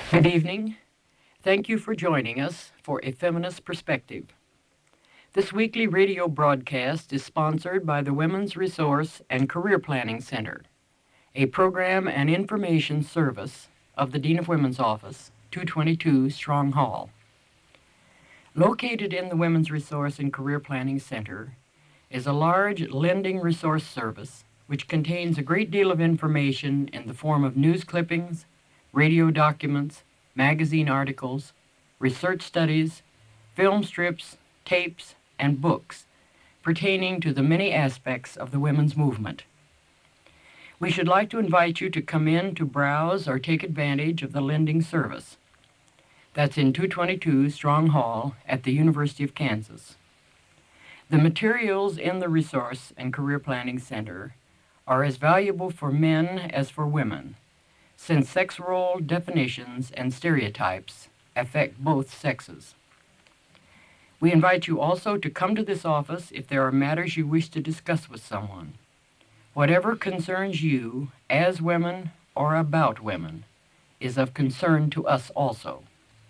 Good evening. Thank you for joining us for A Feminist Perspective. This weekly radio broadcast is sponsored by the Women's Resource and Career Planning Center, a program and information service of the Dean of Women's Office, 222 Strong Hall. Located in the Women's Resource and Career Planning Center is a large lending resource service which contains a great deal of information in the form of news clippings, radio documents, magazine articles, research studies, film strips, tapes, and books pertaining to the many aspects of the women's movement. We should like to invite you to come in to browse or take advantage of the lending service. That's in 222 Strong Hall at the University of Kansas. The materials in the Resource and Career Planning Center are as valuable for men as for women, since sex role definitions and stereotypes affect both sexes. We invite you also to come to this office if there are matters you wish to discuss with someone. Whatever concerns you as women or about women is of concern to us also.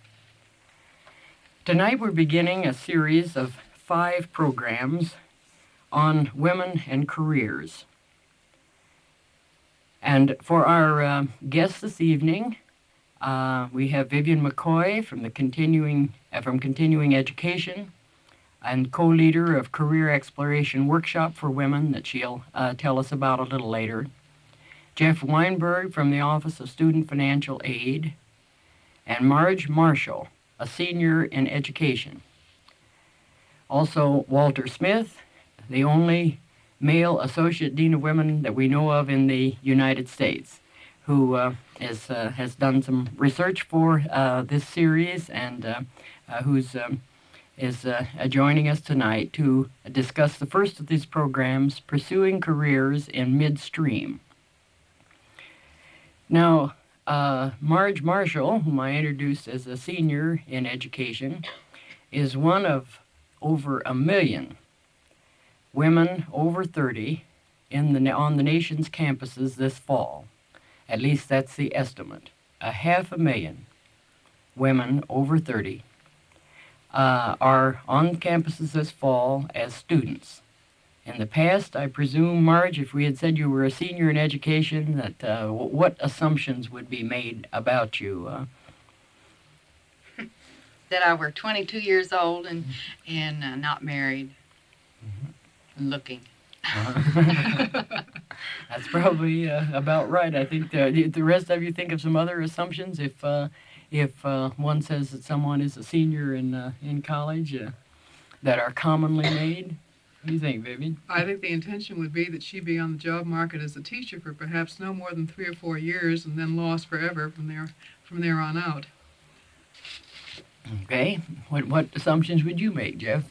Tonight we're beginning a series of 5 programs on women and careers. And for our guests this evening, we have Vivian McCoy from Continuing Education and co-leader of Career Exploration Workshop for Women that she'll tell us about a little later. Jeff Weinberg from the Office of Student Financial Aid, and Marge Marshall, a senior in education. Also, Walter Smith, the only male associate dean of women that we know of in the United States, who has done some research for this series and who's joining us tonight to discuss the first of these programs, Pursuing Careers in Midstream. Now, Marge Marshall, whom I introduced as a senior in education, is one of over 1 million women over 30 on the nation's campuses this fall. At least that's the estimate. 500,000 women over 30 are on campuses this fall as students. In the past, I presume, Marge, if we had said you were a senior in education, that what assumptions would be made about you? That I were 22 years old and not married. Mm-hmm. Looking. That's probably about right. I think the rest of you think of some other assumptions if one says that someone is a senior in college that are commonly made. What do you think, Vivian? I think the intention would be that she be on the job market as a teacher for perhaps no more than 3 or 4 years and then lost forever from there on out. Okay. What assumptions would you make, Jeff?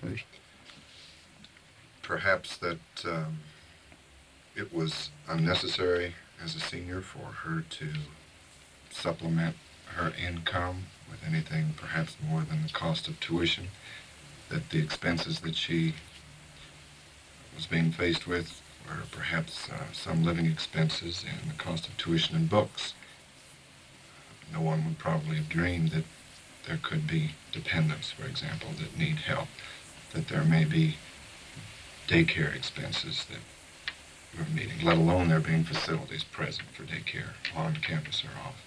Perhaps that it was unnecessary as a senior for her to supplement her income with anything perhaps more than the cost of tuition, that the expenses that she was being faced with were perhaps some living expenses and the cost of tuition and books. No one would probably have dreamed that there could be dependents, for example, that need help, that there may be daycare expenses that we're meeting, let alone there being facilities present for daycare on campus or off.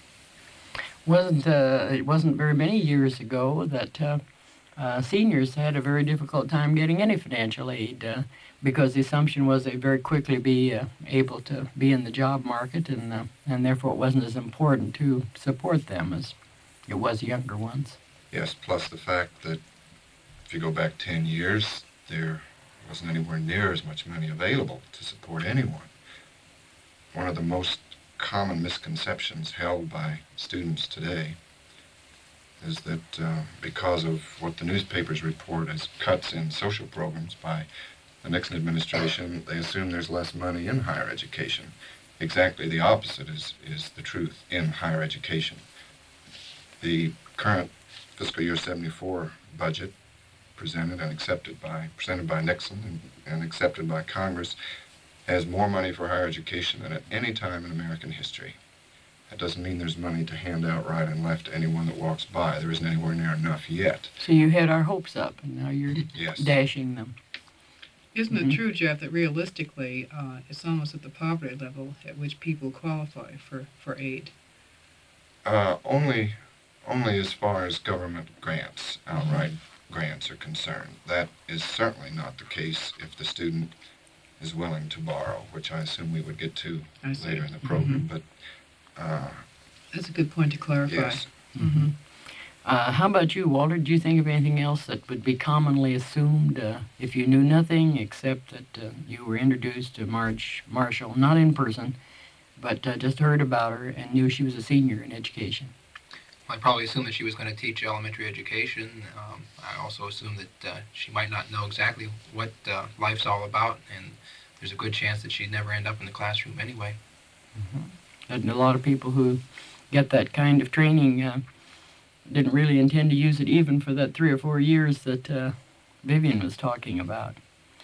It wasn't very many years ago that seniors had a very difficult time getting any financial aid because the assumption was they'd very quickly be able to be in the job market, and therefore it wasn't as important to support them as it was younger ones. Yes, plus the fact that if you go back 10 years, there wasn't anywhere near as much money available to support anyone. One of the most common misconceptions held by students today is that because of what the newspapers report as cuts in social programs by the Nixon administration, they assume there's less money in higher education. Exactly the opposite is the truth in higher education. The current fiscal year 74 budget presented by Nixon and accepted by Congress has more money for higher education than at any time in American history. That doesn't mean there's money to hand out right and left to anyone that walks by. There isn't anywhere near enough yet. So you had our hopes up, and now you're Yes. dashing them. Isn't it true, Jeff, that realistically it's almost at the poverty level at which people qualify for aid? Only as far as government grants, outright grants are concerned. That is certainly not the case if the student is willing to borrow, which I assume we would get to I see. later in the program. But That's a good point to clarify. yes, Mm-hmm. How about you, Walter? Do you think of anything else that would be commonly assumed if you knew nothing except that you were introduced to Marge Marshall, not in person, but just heard about her and knew she was a senior in education? I probably assumed that she was going to teach elementary education. I also assumed that she might not know exactly what life's all about, and there's a good chance that she'd never end up in the classroom anyway. And a lot of people who get that kind of training didn't really intend to use it even for that 3 or 4 years that Vivian was talking about.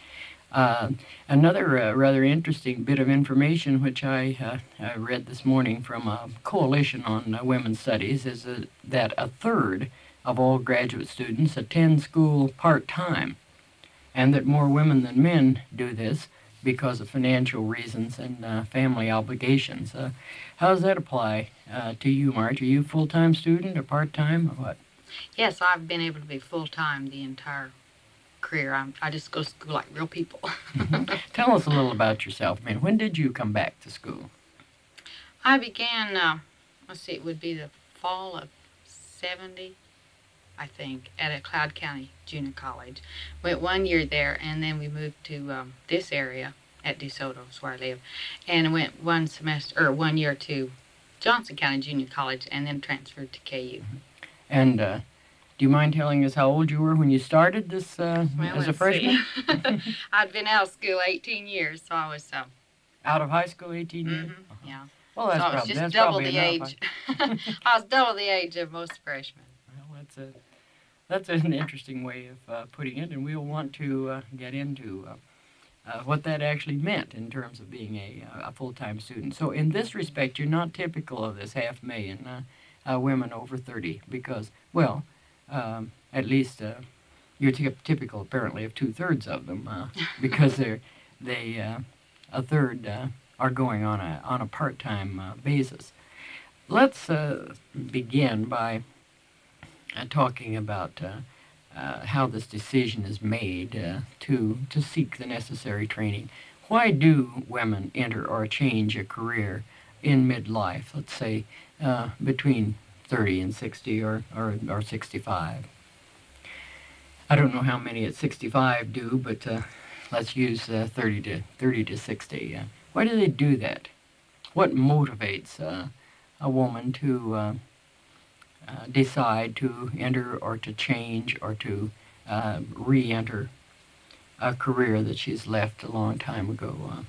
Another rather interesting bit of information which I read this morning from a coalition on women's studies is that a third of all graduate students attend school part-time, and that more women than men do this because of financial reasons and family obligations. How does that apply to you, Marge? Are you a full-time student or part-time or what? Yes, I've been able to be full-time the entire career. I just go to school like real people. Tell us a little about yourself, man. When did you come back to school? I began, it would be the fall of 70, I think, at a Cloud County Junior College. Went 1 year there, and then we moved to this area at DeSoto, is where I live, and went 1 year to Johnson County Junior College, and then transferred to KU. And do you mind telling us how old you were when you started this as a let's freshman? see. I'd been out of school 18 years, so I was Out of high school, 18 years? yeah. Well, So that's I was probably, just that's double probably the enough. age. I was double the age of most freshmen. Well, that's an interesting way of putting it, and we'll want to get into what that actually meant in terms of being a full-time student. So in this respect, you're not typical of this 500,000 women over 30 because, well, at least you're typical apparently of 2/3 of them because a third are going on a part-time basis. Let's begin by talking about how this decision is made to seek the necessary training. Why do women enter or change a career in midlife, let's say between 30 and 60 or 65? I don't know how many at 65 do, but let's use 30 to 60. Why do they do that? What motivates a woman to decide to enter or to change or to re-enter a career that she's left a long time ago?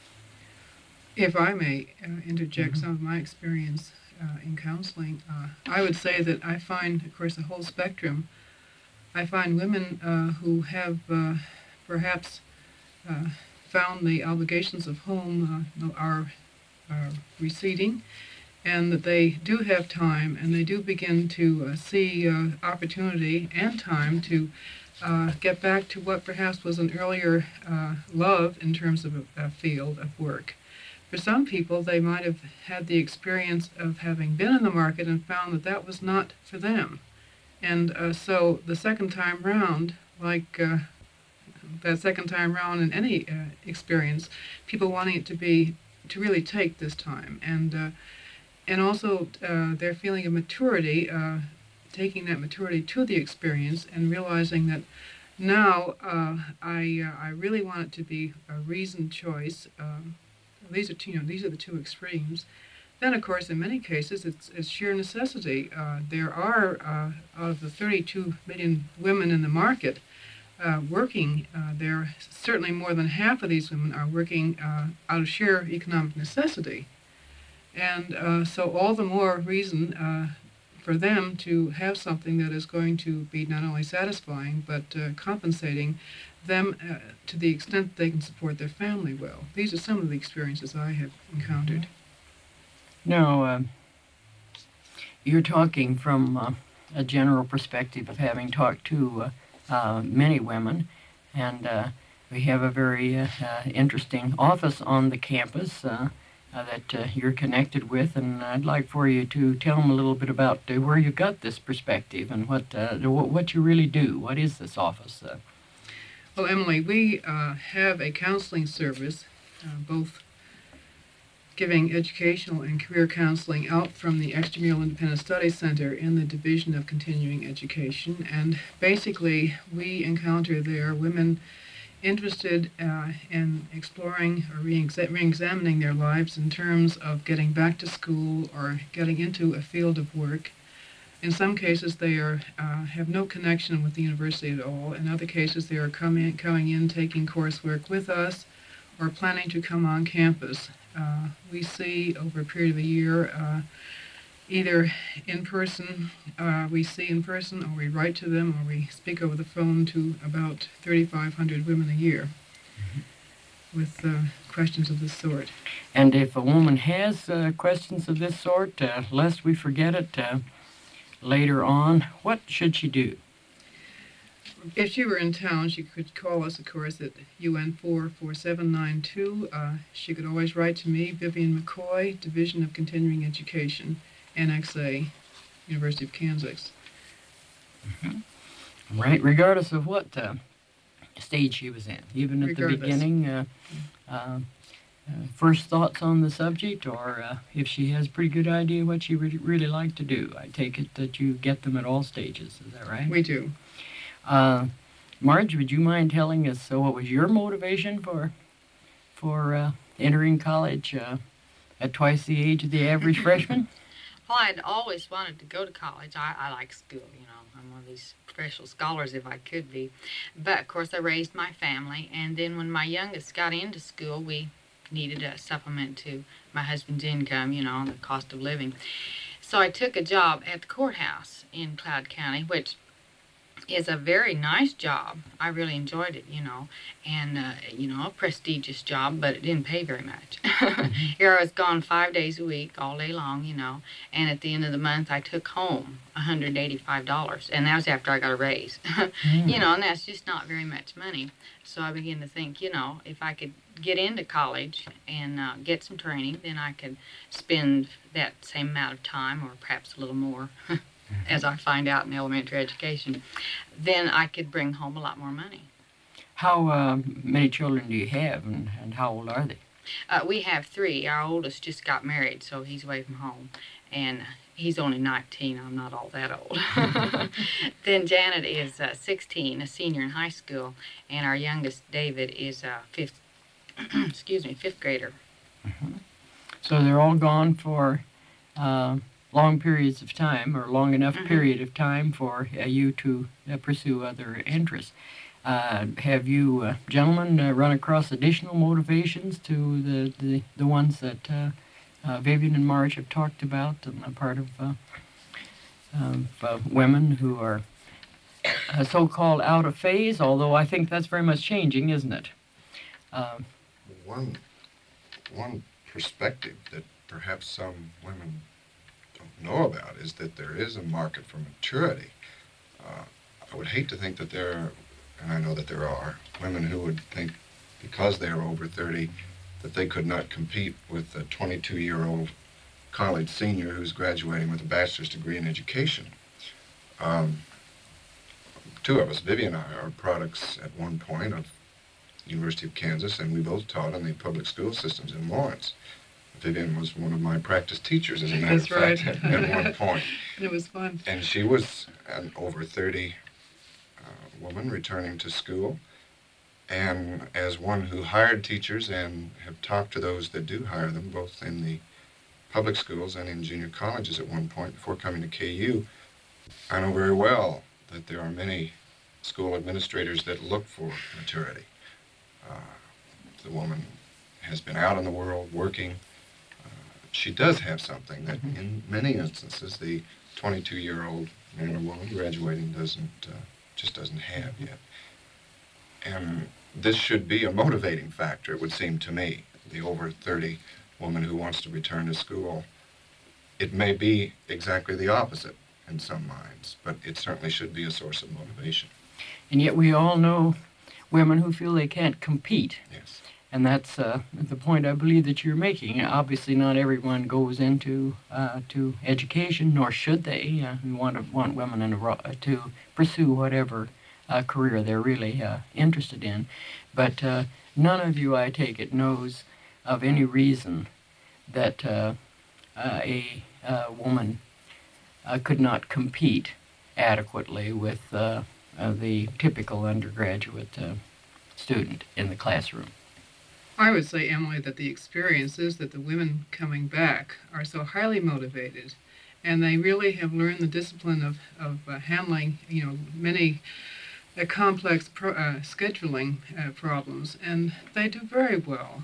If I may interject some of my experience in counseling, I would say that I find, of course, the whole spectrum. I find women who have perhaps found the obligations of home are receding, and that they do have time, and they do begin to see opportunity and time to get back to what perhaps was an earlier love in terms of a field of work. For some people, they might have had the experience of having been in the market and found that that was not for them. And so the second time round, like that second time round in any experience, people wanting it to really take this time. And also their feeling of maturity, taking that maturity to the experience and realizing that now I really want it to be a reasoned choice. These are the two extremes. Then, of course, in many cases, it's sheer necessity. There are, out of the 32 million women in the market working, there certainly more than half of these women are working out of sheer economic necessity. And so all the more reason for them to have something that is going to be not only satisfying, but compensating them to the extent they can support their family well. These are some of the experiences I have encountered. Now, You're talking from a general perspective of having talked to many women, and we have a very interesting office on the campus that you're connected with, and I'd like for you to tell them a little bit about where you got this perspective and what you really do. What is this office? Well, Emily, we have a counseling service, both giving educational and career counseling out from the Extramural Independent Studies Center in the Division of Continuing Education. And basically, we encounter there women interested in exploring or re-examining their lives in terms of getting back to school or getting into a field of work. In some cases, they have no connection with the university at all. In other cases, they are coming in, taking coursework with us, or planning to come on campus. We see over a period of a year, either in person, we see in person, or we write to them, or we speak over the phone to about 3,500 women a year with questions of this sort. And if a woman has questions of this sort, lest we forget it later on, what should she do? If she were in town, she could call us, of course, at UN 44792. She could always write to me, Vivian McCoy, Division of Continuing Education, NXA, University of Kansas. Mm-hmm. Right, regardless of what stage she was in, even at the beginning, first thoughts on the subject, or if she has a pretty good idea what she would really like to do. I take it that you get them at all stages, is that right? We do. Marge, would you mind telling us what was your motivation for entering college at twice the age of the average freshman? Well, I'd always wanted to go to college. I like school, you know. I'm one of these special scholars if I could be. But, of course, I raised my family, and then when my youngest got into school, we needed a supplement to my husband's income, you know, and the cost of living. So I took a job at the courthouse in Cloud County, which is a very nice job. I really enjoyed it, you know, and, you know, a prestigious job, but it didn't pay very much. Here I was gone 5 days a week, all day long, you know, and at the end of the month I took home $185, and that was after I got a raise. You know, and that's just not very much money. So I began to think, you know, if I could get into college and get some training, then I could spend that same amount of time, or perhaps a little more, as I find out in elementary education, then I could bring home a lot more money. How many children do you have, and how old are they? We have 3. Our oldest just got married, so he's away from home, and he's only 19. I'm not all that old. Then Janet is 16, a senior in high school, and our youngest, David, is a fifth grader. Mm-hmm. So they're all gone for long periods of time, or long enough period of time for you to pursue other interests. Have you gentlemen run across additional motivations to the ones that Vivian and Marge have talked about on the part of women who are so-called out of phase, although I think that's very much changing, isn't it? One perspective that perhaps some women don't know about is that there is a market for maturity. I would hate to think that there are, and I know that there are, women who would think because they are over 30 that they could not compete with a 22-year-old college senior who's graduating with a bachelor's degree in education. 2 of us, Vivian and I, are products at one point of University of Kansas, and we both taught in the public school systems in Lawrence. Vivian was one of my practice teachers, as a matter of fact, at one point. It was fun. And she was an over 30 woman returning to school. And as one who hired teachers and have talked to those that do hire them, both in the public schools and in junior colleges at one point before coming to KU, I know very well that there are many school administrators that look for maturity. The woman has been out in the world working. She does have something that in many instances the 22-year-old man or woman graduating just doesn't have yet. And this should be a motivating factor, it would seem to me. The over 30 woman who wants to return to school, It may be exactly the opposite in some minds, but it certainly should be a source of motivation. And yet we all know women who feel they can't compete. Yes. And that's the point I believe that you're making. Obviously, not everyone goes into to education, nor should they. We want women to pursue whatever career they're really interested in. But none of you, I take it, knows of any reason that a woman could not compete adequately with the typical undergraduate student in the classroom. I would say, Emily, that the experience is that the women coming back are so highly motivated, and they really have learned the discipline of handling, many complex scheduling problems, and they do very well.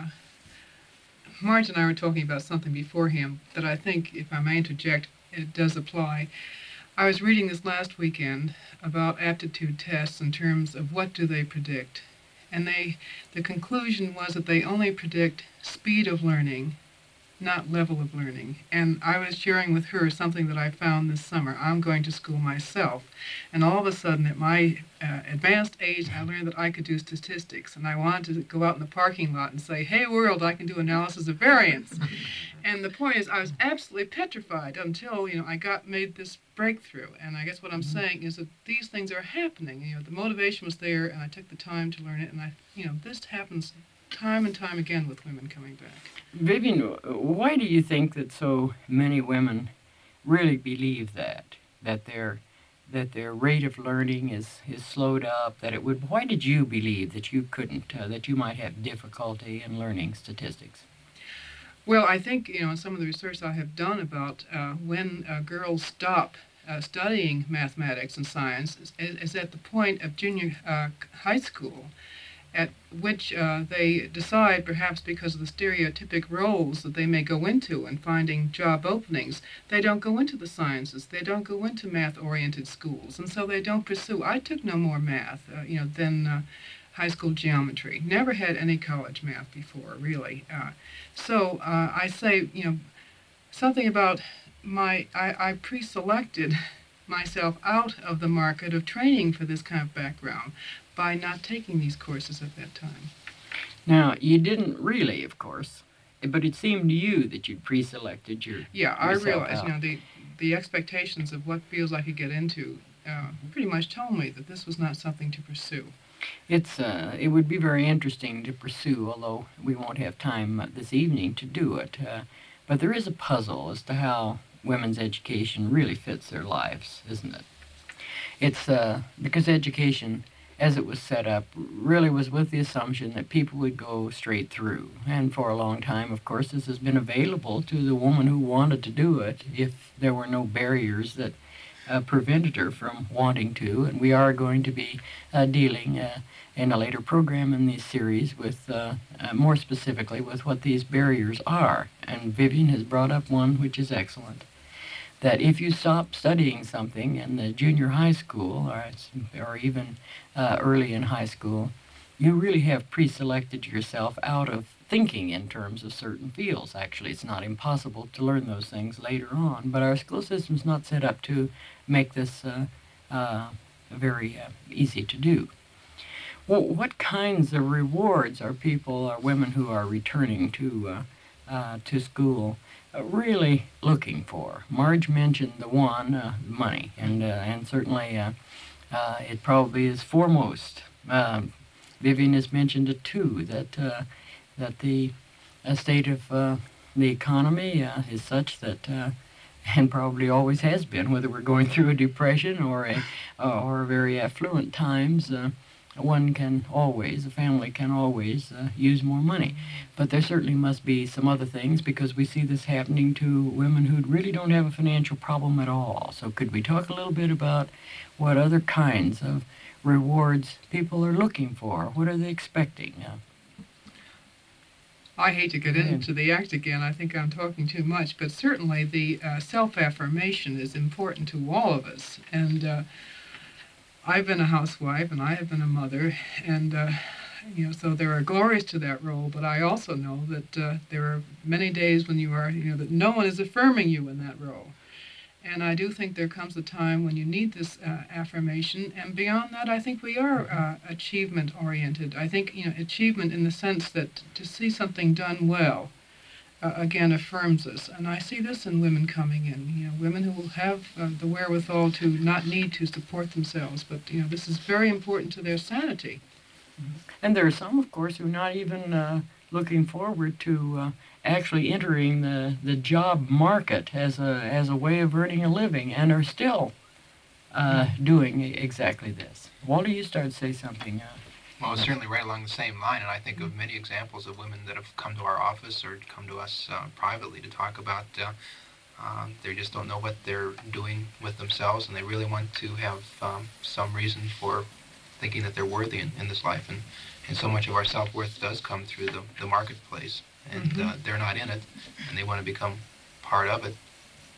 Marge and I were talking about something beforehand that I think, if I may interject, it does apply. I was reading this last weekend about aptitude tests in terms of what do they predict. And the conclusion was that they only predict speed of learning, not level of learning. And I was sharing with her something that I found this summer. I'm going to school myself. And all of a sudden, at my advanced age, I learned that I could do statistics. And I wanted to go out in the parking lot and say, hey, world, I can do analysis of variance. And the point is, I was absolutely petrified until, I made this breakthrough. And I guess what I'm saying is that these things are happening. The motivation was there, and I took the time to learn it. And this happens time and time again with women coming back. Vivian, why do you think that so many women really believe that their rate of learning is slowed up? Why did you believe that you couldn't, that you might have difficulty in learning statistics? Well, I think, in some of the research I have done about when girls stop studying mathematics and science is at the point of junior high school, at which they decide, perhaps because of the stereotypic roles that they may go into in finding job openings, they don't go into the sciences, they don't go into math-oriented schools, and so they don't pursue. I took no more math, than high school geometry. Never had any college math before, really. So I say, something about I pre-selected myself out of the market of training for this kind of background by not taking these courses at that time. Now, you didn't really, of course, but it seemed to you that you'd pre-selected yourself I realized, out. the expectations of what fields I could get into pretty much told me that this was not something to pursue. It would be very interesting to pursue, although we won't have time this evening to do it. But there is a puzzle as to how women's education really fits their lives, isn't it? It's because education, as it was set up, really was with the assumption that people would go straight through. And for a long time, of course, this has been available to the woman who wanted to do it if there were no barriers that prevented her from wanting to. And we are going to be dealing in a later program in this series with more specifically with what these barriers are. And Vivian has brought up one which is excellent. That if you stop studying something in the junior high school or even early in high school, you really have pre-selected yourself out of thinking in terms of certain fields. Actually, it's not impossible to learn those things later on, but our school system's not set up to make this very easy to do. Well, what kinds of rewards are women who are returning to school really looking for? Marge mentioned the one, money, and certainly it probably is foremost. Vivian has mentioned it too, that the state of the economy is such that, and probably always has been, whether we're going through a depression or very affluent times, a family can always use more money. But there certainly must be some other things, because we see this happening to women who really don't have a financial problem at all. So could we talk a little bit about what other kinds of rewards people are looking for? What are they expecting? I hate to get into the act again. I think I'm talking too much, but certainly the self-affirmation is important to all of us. And I've been a housewife, and I have been a mother, and So there are glories to that role, but I also know that there are many days when you are, that no one is affirming you in that role. And I do think there comes a time when you need this affirmation. And beyond that, I think we are achievement-oriented. I think, achievement in the sense that to see something done well, again, affirms us. And I see this in women coming in, women who will have the wherewithal to not need to support themselves. But, this is very important to their sanity. And there are some, of course, who are not even looking forward to actually entering the job market as a way of earning a living, and are still doing exactly this. Walter, you start to say something. Well, it's certainly right along the same line, and I think of many examples of women that have come to our office or come to us privately to talk about they just don't know what they're doing with themselves, and they really want to have some reason for thinking that they're worthy in this life. And so much of our self-worth does come through the marketplace, and they're not in it, and they want to become part of it.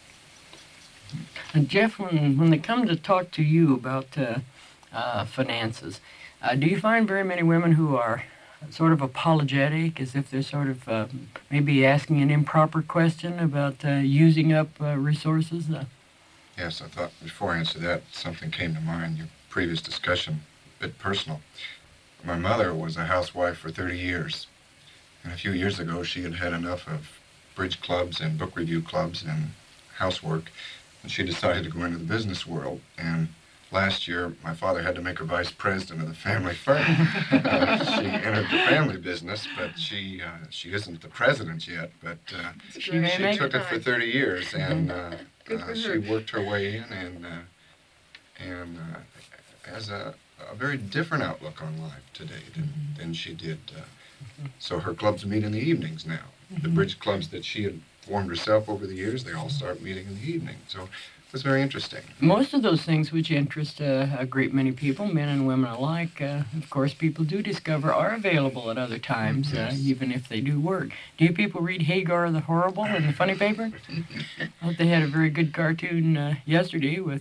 And Jeff, when they come to talk to you about finances, do you find very many women who are sort of apologetic, as if they're sort of maybe asking an improper question about using up resources? Yes, I thought before I answer that, something came to mind, your previous discussion, a bit personal. My mother was a housewife for 30 years, and a few years ago she had had enough of bridge clubs and book review clubs and housework, and she decided to go into the business world. And last year, my father had to make her vice president of the family firm. She entered the family business, but she isn't the president yet, but she took it for 30 years, and she worked her way in and has a very different outlook on life today than she did. So her clubs meet in the evenings now. The bridge clubs that she had formed herself over the years, they all start meeting in the evening. So it was very interesting. Most of those things which interest a great many people, men and women alike, of course, people do discover are available at other times, even if they do work. Do you people read Hagar the Horrible in the funny paper? They had a very good cartoon yesterday with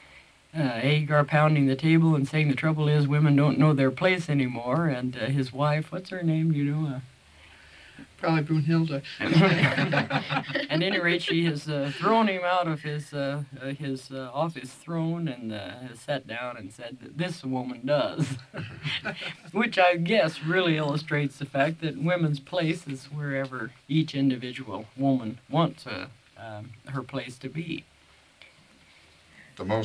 Hagar pounding the table and saying the trouble is women don't know their place anymore, and his wife, what's her name, Probably Brunhilde. At any rate, she has thrown him out of his off his throne and has sat down and said that this woman does, which I guess really illustrates the fact that women's place is wherever each individual woman wants her place to be. The most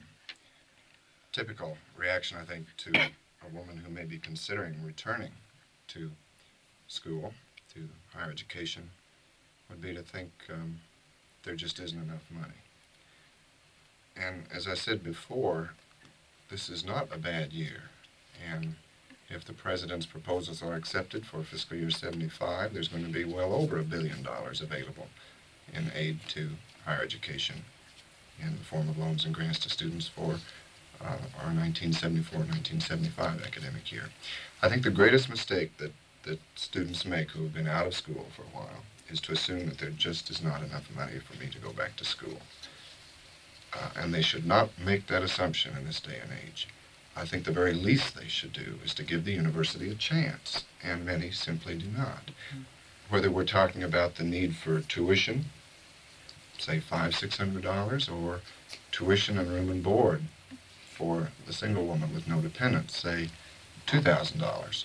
typical reaction, I think, to a woman who may be considering returning to school, to higher education, would be to think there just isn't enough money. And as I said before, this is not a bad year. And if the president's proposals are accepted for fiscal year 75, there's going to be well over $1 billion available in aid to higher education in the form of loans and grants to students for our 1974-1975 academic year. I think the greatest mistake that students make who have been out of school for a while is to assume that there just is not enough money for me to go back to school. And they should not make that assumption in this day and age. I think the very least they should do is to give the university a chance, and many simply do not. Whether we're talking about the need for tuition, say $500-600, or tuition and room and board for the single woman with no dependents, say $2,000.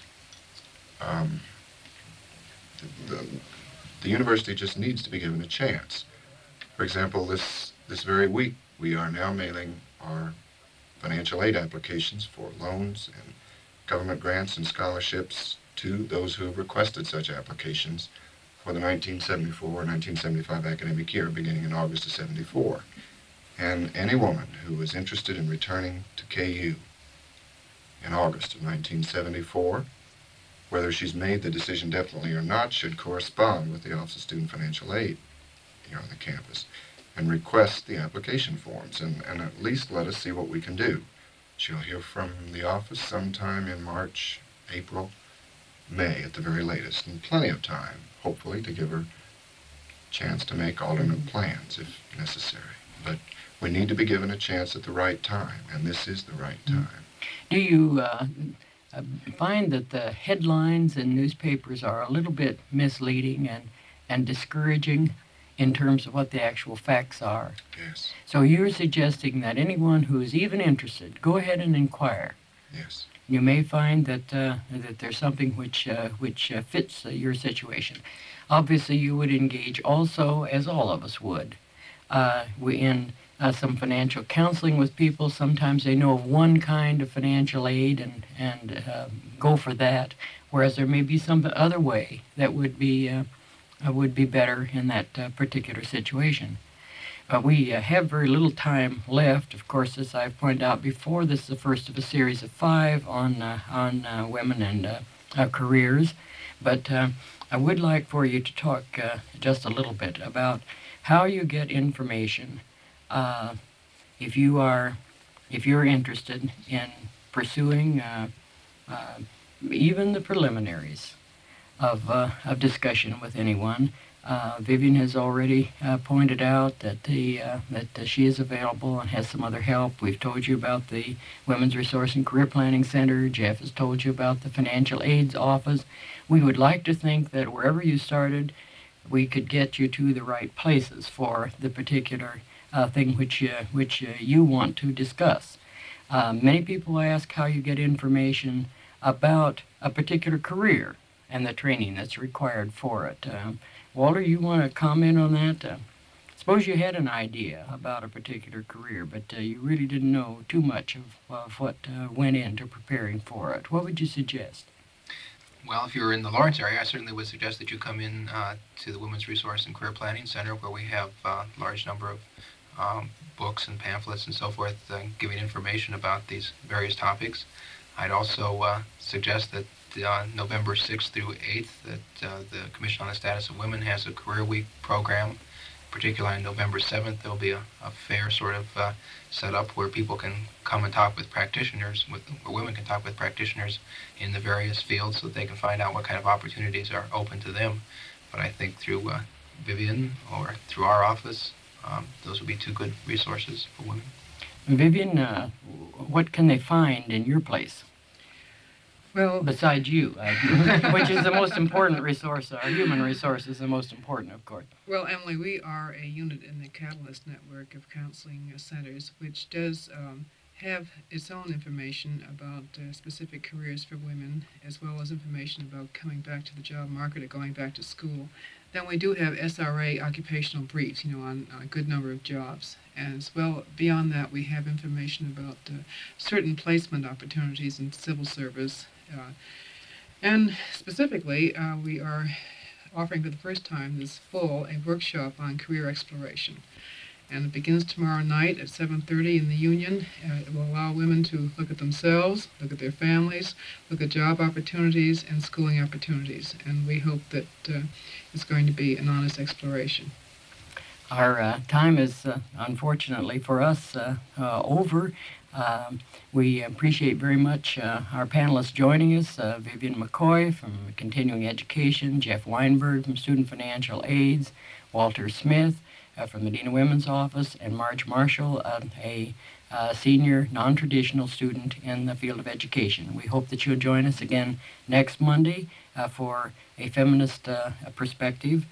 The university just needs to be given a chance. For example, this very week, we are now mailing our financial aid applications for loans and government grants and scholarships to those who have requested such applications for the 1974-1975 academic year, beginning in August of '74. And any woman who is interested in returning to KU in August of 1974, whether she's made the decision definitely or not, should correspond with the Office of Student Financial Aid here on the campus and request the application forms and at least let us see what we can do. She'll hear from the office sometime in March, April, May at the very latest, and plenty of time, hopefully, to give her a chance to make alternate plans if necessary. But we need to be given a chance at the right time, and this is the right time. Do you find that the headlines in newspapers are a little bit misleading and discouraging in terms of what the actual facts are. Yes. So you're suggesting that anyone who is even interested, go ahead and inquire. Yes. You may find that there's something which fits your situation. Obviously, you would engage also, as all of us would, in some financial counseling with people. Sometimes they know of one kind of financial aid and go for that, whereas there may be some other way that would be better in that particular situation. We have very little time left. Of course, as I've pointed out before, this is the first of a series of 5 on women and careers. But I would like for you to talk just a little bit about how you get information if you're interested in pursuing even the preliminaries of discussion with anyone. Vivian has already pointed out that she is available and has some other help. We've told you about the Women's Resource and Career Planning Center. Jeff has told you about the Financial Aids Office. We would like to think that wherever you started, we could get you to the right places for the particular thing which you want to discuss. Many people ask how you get information about a particular career and the training that's required for it. Walter, you want to comment on that? Suppose you had an idea about a particular career, but you really didn't know too much of what went into preparing for it. What would you suggest? Well, if you're in the Lawrence area, I certainly would suggest that you come in to the Women's Resource and Career Planning Center, where we have a large number of books and pamphlets and so forth giving information about these various topics. I'd also suggest that November 6th through 8th that the Commission on the Status of Women has a Career Week program. Particularly on November 7th, there'll be a fair sort of set up where people can come and talk with practitioners, where women can talk with practitioners in the various fields so that they can find out what kind of opportunities are open to them. But I think through Vivian or through our office, those would be 2 good resources for women. Vivian, what can they find in your place? Well, besides you, which is the most important resource. Our human resource is the most important, of course. Well, Emily, we are a unit in the Catalyst network of counseling centers, which does have its own information about specific careers for women, as well as information about coming back to the job market or going back to school. Then we do have SRA occupational briefs, on a good number of jobs. And as well, beyond that, we have information about certain placement opportunities in civil service. And specifically, we are offering for the first time this fall a workshop on career exploration. And it begins tomorrow night at 7:30 in the Union. It will allow women to look at themselves, look at their families, look at job opportunities and schooling opportunities. And we hope that it's going to be an honest exploration. Our time is, unfortunately for us, over. We appreciate very much our panelists joining us, Vivian McCoy from Continuing Education, Jeff Weinberg from Student Financial Aids, Walter Smith from Medina Women's Office, and Marge Marshall, a senior non-traditional student in the field of education. We hope that you'll join us again next Monday for a feminist perspective.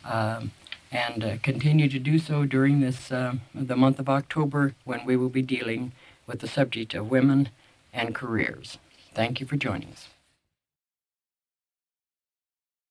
And continue to do so during the month of October, when we will be dealing with the subject of women and careers. Thank you for joining us.